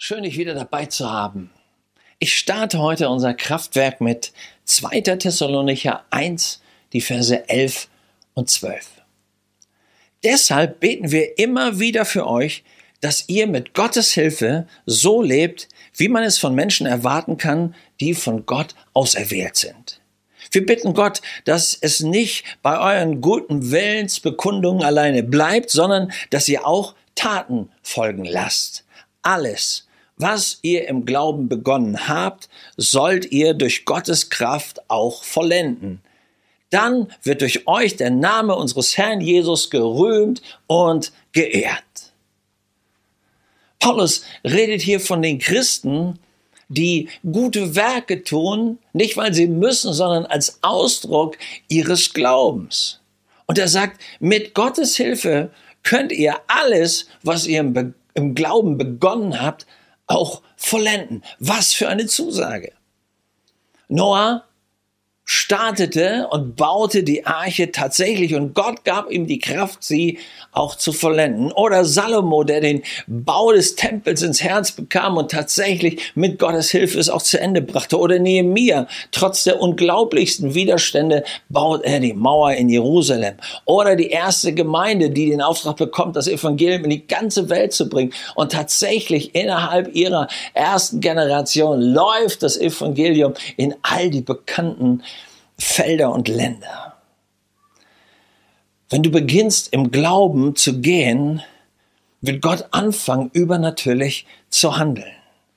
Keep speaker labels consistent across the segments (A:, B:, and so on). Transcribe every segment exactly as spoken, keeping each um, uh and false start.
A: Schön, dich wieder dabei zu haben. Ich starte heute unser Kraftwerk mit zweiter Thessalonicher eins, die Verse elf und zwölf. Deshalb beten wir immer wieder für euch, dass ihr mit Gottes Hilfe so lebt, wie man es von Menschen erwarten kann, die von Gott auserwählt sind. Wir bitten Gott, dass es nicht bei euren guten Willensbekundungen alleine bleibt, sondern dass ihr auch Taten folgen lasst. Alles, was ihr im Glauben begonnen habt, sollt ihr durch Gottes Kraft auch vollenden. Dann wird durch euch der Name unseres Herrn Jesus gerühmt und geehrt. Paulus redet hier von den Christen, die gute Werke tun, nicht weil sie müssen, sondern als Ausdruck ihres Glaubens. Und er sagt, mit Gottes Hilfe könnt ihr alles, was ihr im, Be- im Glauben begonnen habt, auch vollenden. Was für eine Zusage. Noah startete und baute die Arche tatsächlich und Gott gab ihm die Kraft, sie auch zu vollenden. Oder Salomo, der den Bau des Tempels ins Herz bekam und tatsächlich mit Gottes Hilfe es auch zu Ende brachte. Oder Nehemia, trotz der unglaublichsten Widerstände baut er die Mauer in Jerusalem. Oder die erste Gemeinde, die den Auftrag bekommt, das Evangelium in die ganze Welt zu bringen. Und tatsächlich innerhalb ihrer ersten Generation läuft das Evangelium in all die bekannten Felder und Länder. Wenn du beginnst, im Glauben zu gehen, wird Gott anfangen, übernatürlich zu handeln.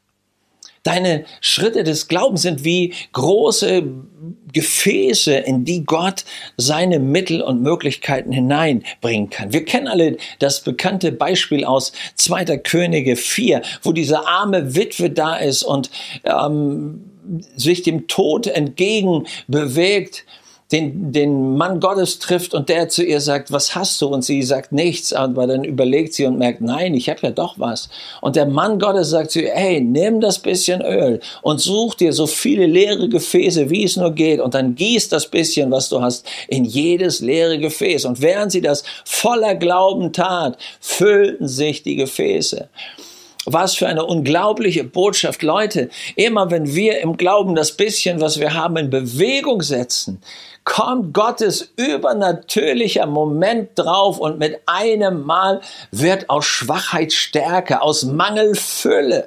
A: Deine Schritte des Glaubens sind wie große Gefäße, in die Gott seine Mittel und Möglichkeiten hineinbringen kann. Wir kennen alle das bekannte Beispiel aus zweiter Könige vier, wo diese arme Witwe da ist und ähm, sich dem Tod entgegen bewegt, den, den Mann Gottes trifft und der zu ihr sagt, was hast du? Und sie sagt nichts, aber dann überlegt sie und merkt, nein, ich habe ja doch was. Und der Mann Gottes sagt zu ihr, hey, nimm das bisschen Öl und such dir so viele leere Gefäße, wie es nur geht und dann gieß das bisschen, was du hast, in jedes leere Gefäß. Und während sie das voller Glauben tat, füllten sich die Gefäße. Was für eine unglaubliche Botschaft, Leute. Immer wenn wir im Glauben das bisschen, was wir haben, in Bewegung setzen, kommt Gottes übernatürlicher Moment drauf und mit einem Mal wird aus Schwachheit Stärke, aus Mangel Fülle.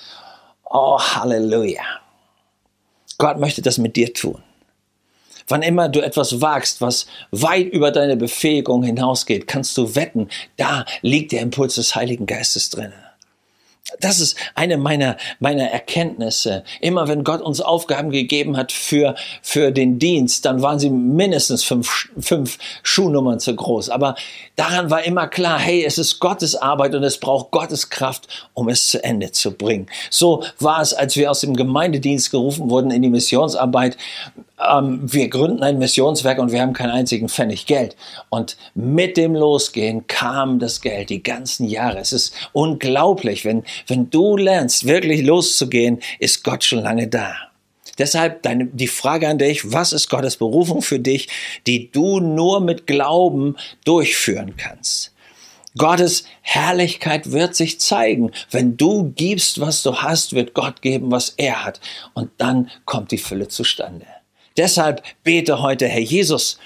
A: Oh, Halleluja. Gott möchte das mit dir tun. Wann immer du etwas wagst, was weit über deine Befähigung hinausgeht, kannst du wetten, da liegt der Impuls des Heiligen Geistes drin. Das ist eine meiner, meiner Erkenntnisse. Immer wenn Gott uns Aufgaben gegeben hat für, für den Dienst, dann waren sie mindestens fünf, fünf Schuhnummern zu groß. Aber daran war immer klar, hey, es ist Gottes Arbeit und es braucht Gottes Kraft, um es zu Ende zu bringen. So war es, als wir aus dem Gemeindedienst gerufen wurden in die Missionsarbeit. Ähm, wir gründen ein Missionswerk und wir haben keinen einzigen Pfennig Geld. Und mit dem Losgehen kam das Geld die ganzen Jahre. Es ist unglaublich, wenn, wenn du lernst, wirklich loszugehen, ist Gott schon lange da. Deshalb deine, die Frage an dich, was ist Gottes Berufung für dich, die du nur mit Glauben durchführen kannst? Gottes Herrlichkeit wird sich zeigen. Wenn du gibst, was du hast, wird Gott geben, was er hat. Und dann kommt die Fülle zustande. Deshalb bete heute, Herr Jesus,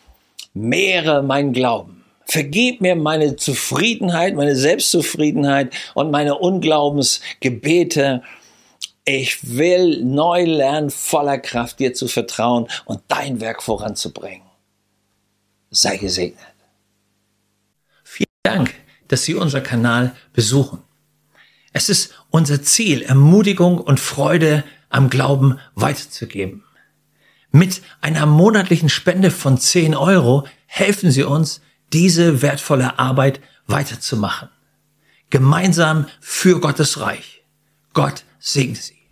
A: mehre meinen Glauben. Vergib mir meine Zufriedenheit, meine Selbstzufriedenheit und meine Unglaubensgebete. Ich will neu lernen, voller Kraft dir zu vertrauen und dein Werk voranzubringen. Sei gesegnet. Vielen Dank, dass Sie unseren Kanal besuchen. Es ist unser Ziel, Ermutigung und Freude am Glauben weiterzugeben. Mit einer monatlichen Spende von zehn Euro helfen Sie uns, diese wertvolle Arbeit weiterzumachen. Gemeinsam für Gottes Reich. Gott segne Sie.